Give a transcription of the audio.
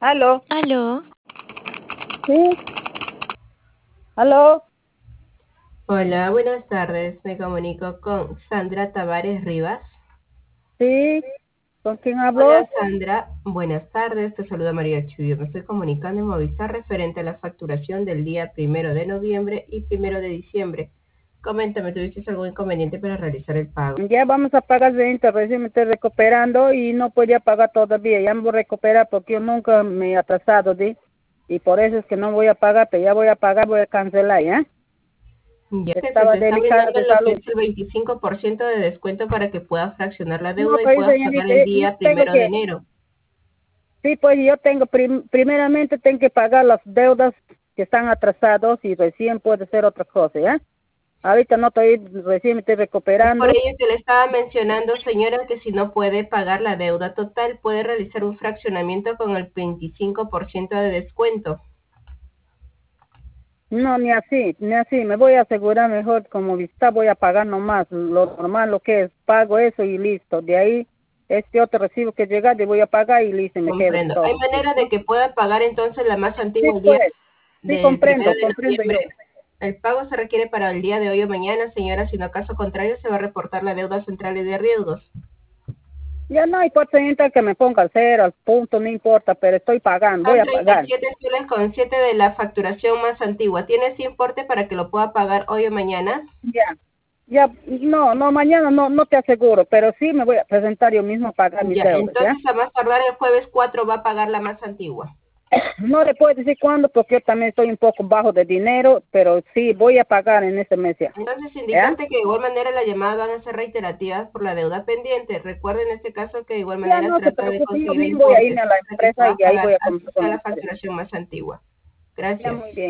¿Aló? Aló, ¿Sí? ¿Aló? Hola, buenas tardes. Me comunico con Sandra Tavares Rivas. ¿Sí? ¿Con quién Hola, habló? Sandra. Buenas tardes. Te saluda María Chuyo. Me estoy comunicando en Movistar referente a la facturación del día 1 de noviembre y 1 de diciembre. Coméntame, ¿tuviste algún inconveniente para realizar el pago? Ya vamos a pagar 20, recién me estoy recuperando y no podía pagar todavía. Ya me voy a recuperar porque yo nunca me he atrasado, ¿sí? Y por eso es que no voy a pagar, pero ya voy a pagar, voy a cancelar, ¿ya? Ya que se Estaba te está delicada brindando de lo que salud. es el 25% de descuento para que puedas fraccionar la No, deuda y pues puedas pagar señorita, el yo día tengo primero de que, enero. sí, pues yo tengo, primeramente tengo que pagar las deudas que están atrasados y recién puede ser otra cosa, ¿ya? Ahorita no estoy, recién me estoy Es por recuperando. ello que le estaba mencionando, señora, que si no puede pagar la deuda total, puede realizar un fraccionamiento con el 25% de descuento. No, ni así, ni así. Me voy a asegurar mejor como vista, voy a pagar nomás lo normal, lo que es, pago eso y listo. De ahí, este otro recibo que llega, yo voy a pagar y listo, me quedo Comprendo. ¿Hay todo. manera de ¿No? que pueda pagar entonces la más Sí, antigua el día pues, sí del primero comprendo, de comprendo yo. noviembre? El pago se requiere para el día de hoy o mañana, señora, si no caso contrario se va a reportar la deuda central y de riesgos. Ya no importa que me ponga al cero, al punto, no importa, pero estoy pagando, voy Son a pagar. 37 soles con 7 de la facturación más antigua. ¿Tiene ese importe para que lo pueda pagar hoy o mañana? Ya, ya, no, no, mañana no te aseguro, pero sí me voy a presentar yo mismo a pagar mis Ya, deudas, ¿ya? entonces a más tardar el jueves 4 va a pagar la más antigua. No le puedo decir cuándo porque yo también estoy un poco bajo de dinero, pero sí voy a pagar en este mes ya. Entonces, ¿Ya? indicarte que de igual manera las llamadas van a ser reiterativas por la deuda pendiente. Recuerden en este caso que de igual Ya manera no se trata de preocupe, yo conseguir mismo voy a irme importes a la para que empresa puedas y ahí pagar voy a así conversar con sea la ustedes. facturación más antigua. Ya Gracias. muy bien.